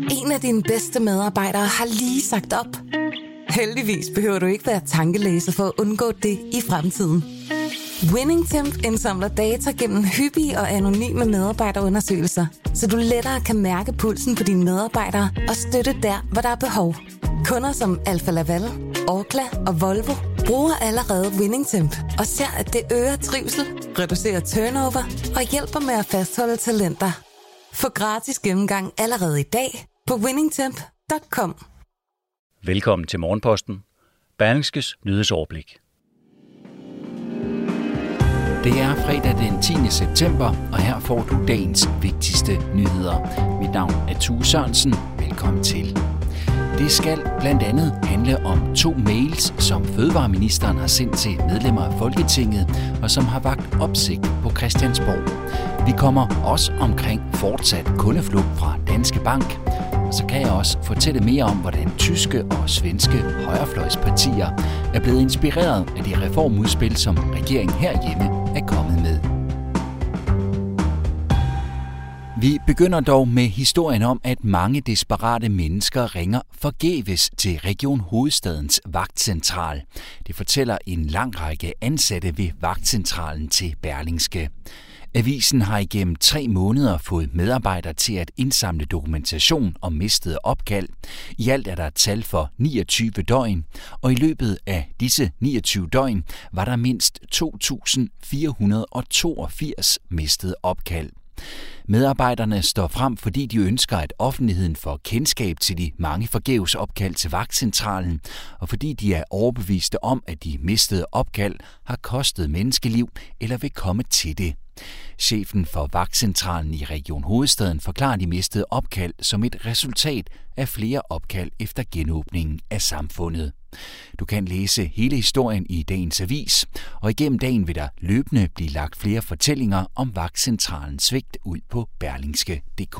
En af dine bedste medarbejdere har lige sagt op. Heldigvis behøver du ikke være tankelæser for at undgå det i fremtiden. WinningTemp indsamler data gennem hyppige og anonyme medarbejderundersøgelser, så du lettere kan mærke pulsen på dine medarbejdere og støtte der, hvor der er behov. Kunder som Alfa Laval, Orkla og Volvo bruger allerede WinningTemp og ser, at det øger trivsel, reducerer turnover og hjælper med at fastholde talenter. Få gratis gennemgang allerede i dag på winningtemp.com. Velkommen til Morgenposten. Berlingskes nyhedsoverblik. Det er fredag den 10. september, og her får du dagens vigtigste nyheder. Mit navn er Tue Sørensen. Velkommen til. Det skal blandt andet handle om 2 mails, som fødevareministeren har sendt til medlemmer af Folketinget, og som har vakt opsigt på Christiansborg. Vi kommer også omkring fortsat kundeflugt fra Danske Bank, og så kan jeg også fortælle mere om, hvordan tyske og svenske højrefløjspartier er blevet inspireret af de reformudspil, som regeringen herhjemme er kommet med. Vi begynder dog med historien om, at mange desperate mennesker ringer forgæves til Region Hovedstadens vagtcentral. Det fortæller en lang række ansatte ved vagtcentralen til Berlingske. Avisen har igennem 3 måneder fået medarbejdere til at indsamle dokumentation om mistede opkald. I alt er der et tal for 29 døgn, og i løbet af disse 29 døgn var der mindst 2.482 mistede opkald. Medarbejderne står frem, fordi de ønsker, at offentligheden får kendskab til de mange forgæves opkald til vagtcentralen, og fordi de er overbeviste om, at de mistede opkald har kostet menneskeliv eller vil komme til det. Chefen for vagtcentralen i Region Hovedstaden forklarer de mistede opkald som et resultat af flere opkald efter genåbningen af samfundet. Du kan læse hele historien i dagens avis, og igennem dagen vil der løbende blive lagt flere fortællinger om vagtcentralens svigt ud på berlingske.dk.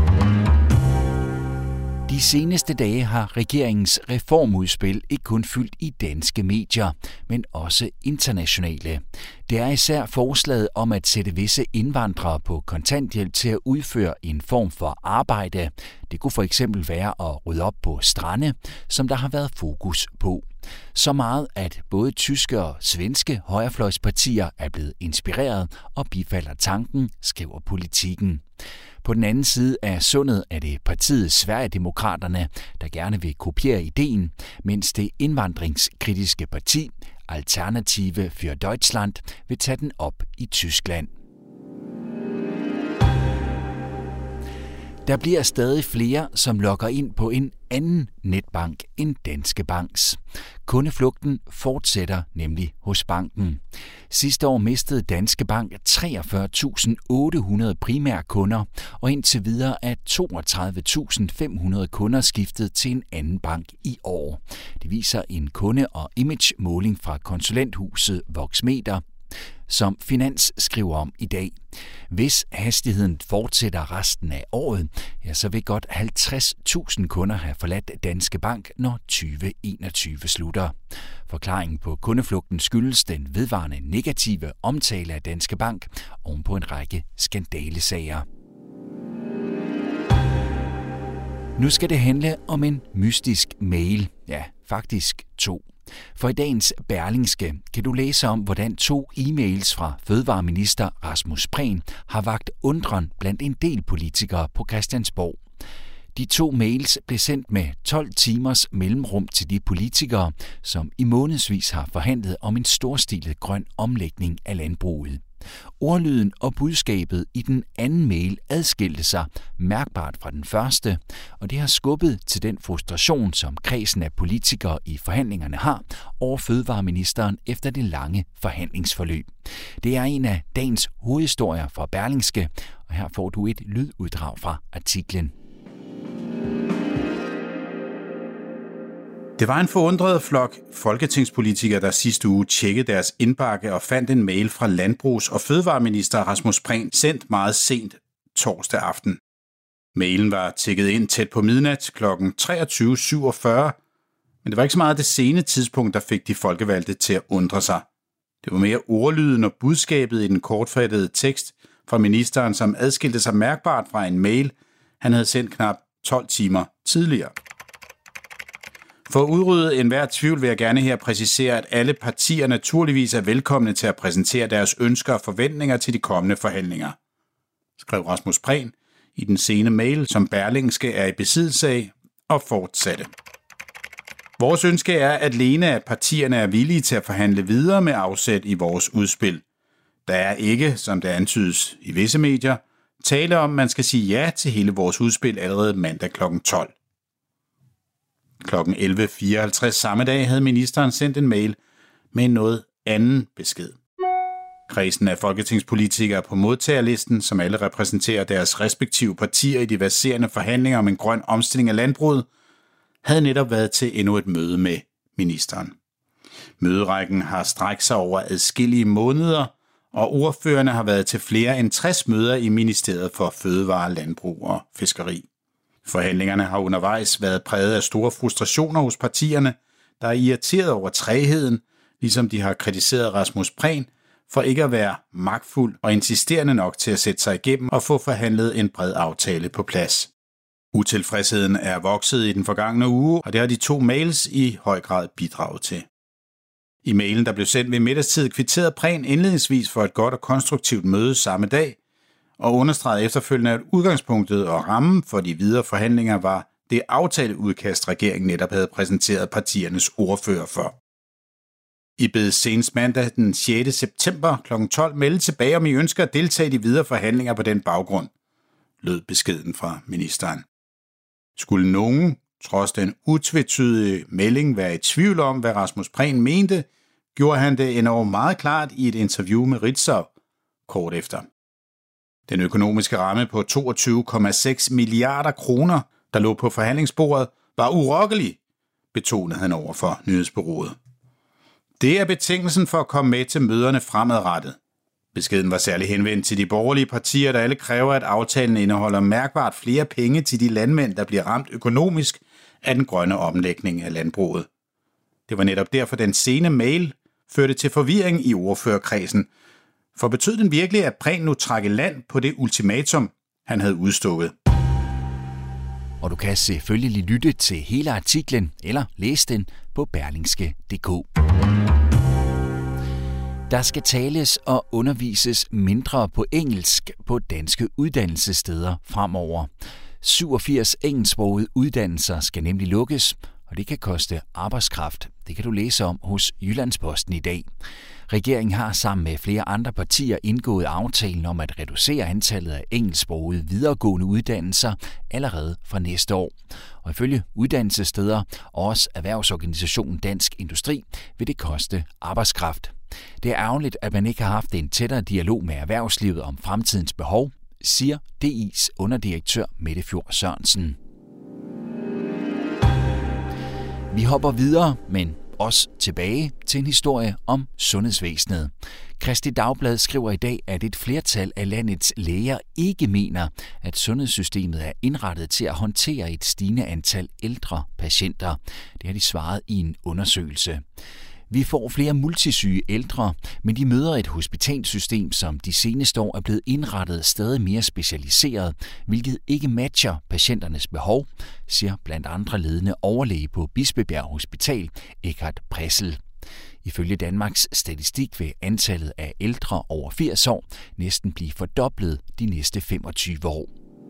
De seneste dage har regeringens reformudspil ikke kun fyldt i danske medier, men også internationale. Det er især forslaget om at sætte visse indvandrere på kontanthjælp til at udføre en form for arbejde. Det kunne for eksempel være at rydde op på strande, som der har været fokus på. Så meget, at både tyske og svenske højrefløjspartier er blevet inspireret og bifalder tanken, skriver Politiken. På den anden side af sundet er det partiet Sverigedemokraterne, der gerne vil kopiere ideen, mens det indvandringskritiske parti Alternative für Deutschland vil tage den op i Tyskland. Der bliver stadig flere, som logger ind på en anden netbank end Danske Banks. Kundeflugten fortsætter nemlig hos banken. Sidste år mistede Danske Bank 43.800 primærkunder, og indtil videre er 32.500 kunder skiftet til en anden bank i år. Det viser en kunde- og imagemåling fra konsulenthuset Voxmeter, som Finans skriver om i dag. Hvis hastigheden fortsætter resten af året, ja, så vil godt 50.000 kunder have forladt Danske Bank, når 2021 slutter. Forklaringen på kundeflugten skyldes den vedvarende negative omtale af Danske Bank ovenpå en række skandalesager. Nu skal det handle om en mystisk mail. Ja, faktisk 2. For i dagens Berlingske kan du læse om, hvordan 2 e-mails fra fødevareminister Rasmus Prehn har vakt undren blandt en del politikere på Christiansborg. De 2 mails blev sendt med 12 timers mellemrum til de politikere, som i månedsvis har forhandlet om en storstilet grøn omlægning af landbruget. Ordlyden og budskabet i den anden mail adskilte sig mærkbart fra den første, og det har skubbet til den frustration, som kredsen af politikere i forhandlingerne har over fødevareministeren efter det lange forhandlingsforløb. Det er en af dagens hovedhistorier fra Berlingske, og her får du et lyduddrag fra artiklen. Det var en forundret flok folketingspolitikere, der sidste uge tjekkede deres indbakke og fandt en mail fra landbrugs- og fødevareminister Rasmus Prehn sendt meget sent torsdag aften. Mailen var tikket ind tæt på midnat kl. 23.47, men det var ikke så meget det sene tidspunkt, der fik de folkevalgte til at undre sig. Det var mere ordlyden og budskabet i den kortfattede tekst fra ministeren, som adskilte sig mærkbart fra en mail, han havde sendt knap 12 timer tidligere. For at udrydde enhver tvivl vil jeg gerne her præcisere, at alle partier naturligvis er velkomne til at præsentere deres ønsker og forventninger til de kommende forhandlinger, skrev Rasmus Prehn i den sene mail, som Berlingske er i besiddelse af, og fortsatte. Vores ønske er alene, at partierne er villige til at forhandle videre med afsæt i vores udspil. Der er ikke, som det antydes i visse medier, tale om, man skal sige ja til hele vores udspil allerede mandag kl. 12. Kl. 11.54 samme dag havde ministeren sendt en mail med en noget anden besked. Kredsen af folketingspolitikere på modtagerlisten, som alle repræsenterer deres respektive partier i de verserende forhandlinger om en grøn omstilling af landbruget, havde netop været til endnu et møde med ministeren. Møderækken har strækt sig over adskillige måneder, og ordførerne har været til flere end 60 møder i Ministeriet for Fødevare, Landbrug og Fiskeri. Forhandlingerne har undervejs været præget af store frustrationer hos partierne, der er irriteret over trægheden, ligesom de har kritiseret Rasmus Prehn for ikke at være magtfuld og insisterende nok til at sætte sig igennem og få forhandlet en bred aftale på plads. Utilfredsheden er vokset i den forgangne uge, og det har de 2 mails i høj grad bidraget til. I mailen, der blev sendt ved middagstid, kvitterede Prehn indledningsvis for et godt og konstruktivt møde samme dag, og understregede efterfølgende, at udgangspunktet og rammen for de videre forhandlinger var det aftaleudkast, regeringen netop havde præsenteret partiernes ordfører for. I bedes senest mandag den 6. september kl. 12 melde tilbage, om I ønsker at deltage i de videre forhandlinger på den baggrund, lød beskeden fra ministeren. Skulle nogen, trods den utvetydige melding, være i tvivl om, hvad Rasmus Prehn mente, gjorde han det endnu meget klart i et interview med Ritzau kort efter. Den økonomiske ramme på 22,6 milliarder kroner, der lå på forhandlingsbordet, var urokkelig, betonede han over for nyhedsbureauet. Det er betingelsen for at komme med til møderne fremadrettet. Beskeden var særlig henvendt til de borgerlige partier, der alle kræver, at aftalen indeholder mærkbart flere penge til de landmænd, der bliver ramt økonomisk af den grønne omlægning af landbruget. Det var netop derfor, den sene mail førte til forvirring i ordførerkredsen. For betød den virkelig, at Prehn nu trak i land på det ultimatum, han havde udstukket? Og du kan selvfølgelig lytte til hele artiklen eller læse den på berlingske.dk. Der skal tales og undervises mindre på engelsk på danske uddannelsessteder fremover. 87 engelsksprogede uddannelser skal nemlig lukkes, og det kan koste arbejdskraft. Det kan du læse om hos Jyllandsposten i dag. Regeringen har sammen med flere andre partier indgået aftalen om at reducere antallet af engelsksprogede videregående uddannelser allerede fra næste år. Og ifølge uddannelsessteder og også erhvervsorganisationen Dansk Industri vil det koste arbejdskraft. Det er ærgerligt, at man ikke har haft en tættere dialog med erhvervslivet om fremtidens behov, siger DI's underdirektør Mette Fjord Sørensen. Vi hopper videre, men også tilbage til en historie om sundhedsvæsenet. Kristi Dagblad skriver i dag, at et flertal af landets læger ikke mener, at sundhedssystemet er indrettet til at håndtere et stigende antal ældre patienter. Det har de svaret i en undersøgelse. Vi får flere multisyge ældre, men de møder et hospitalsystem, som de seneste år er blevet indrettet stadig mere specialiseret, hvilket ikke matcher patienternes behov, siger blandt andre ledende overlæge på Bispebjerg Hospital, Eckhard Pressel. Ifølge Danmarks Statistik vil antallet af ældre over 80 år næsten blive fordoblet de næste 25 år.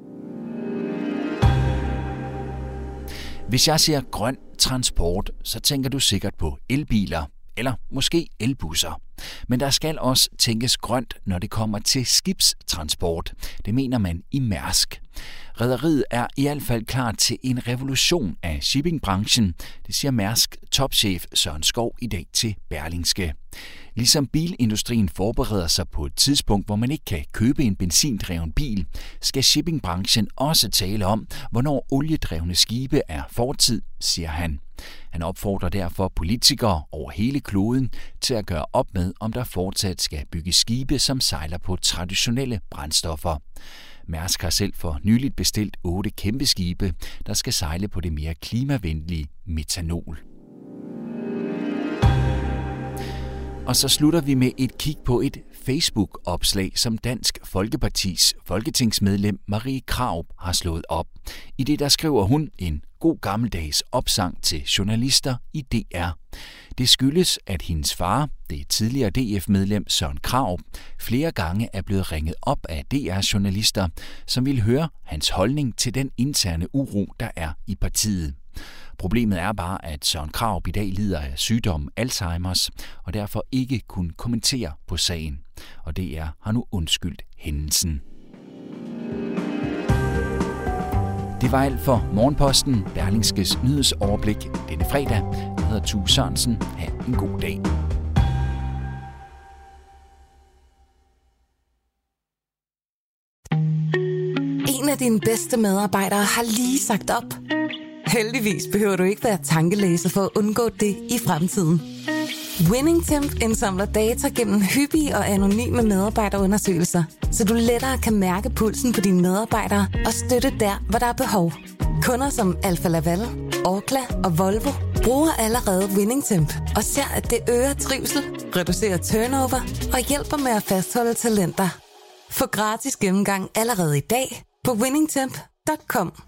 Hvis jeg siger grøn transport, så tænker du sikkert på elbiler, eller måske elbusser. Men der skal også tænkes grønt, når det kommer til skibstransport. Det mener man i Mærsk. Rederiet er i hvert fald klar til en revolution af shippingbranchen, det siger Mærsk topchef Søren Skov i dag til Berlingske. Ligesom bilindustrien forbereder sig på et tidspunkt, hvor man ikke kan købe en benzindreven bil, skal shippingbranchen også tale om, hvornår oliedrevne skibe er fortid, siger han. Han opfordrer derfor politikere over hele kloden til at gøre op med, om der fortsat skal bygge skibe, som sejler på traditionelle brændstoffer. Mærsk har selv for nyligt bestilt 8 kæmpe skibe, der skal sejle på det mere klimavenlige metanol. Og så slutter vi med et kig på et Facebook-opslag, som Dansk Folkepartis folketingsmedlem Marie Krarup har slået op. I det der skriver hun en god gammeldags opsang til journalister i DR. Det skyldes, at hendes far, det tidligere DF-medlem Søren Krarup, flere gange er blevet ringet op af DR-journalister, som vil høre hans holdning til den interne uro, der er i partiet. Problemet er bare, at Søren Krarup i dag lider af sygdommen Alzheimers, og derfor ikke kunne kommentere på sagen. Og DR har nu undskyldt hændelsen. Det var alt for Morgenposten, Berlingskes nyhedsoverblik denne fredag. Jeg hedder Tue Sørensen. Ha' en god dag. En af dine bedste medarbejdere har lige sagt op. Heldigvis behøver du ikke være tankelæser for at undgå det i fremtiden. WinningTemp indsamler data gennem hyppige og anonyme medarbejderundersøgelser, så du lettere kan mærke pulsen på dine medarbejdere og støtte der, hvor der er behov. Kunder som Alfa Laval, Orkla og Volvo bruger allerede WinningTemp og ser, at det øger trivsel, reducerer turnover og hjælper med at fastholde talenter. Få gratis gennemgang allerede i dag på winningtemp.com.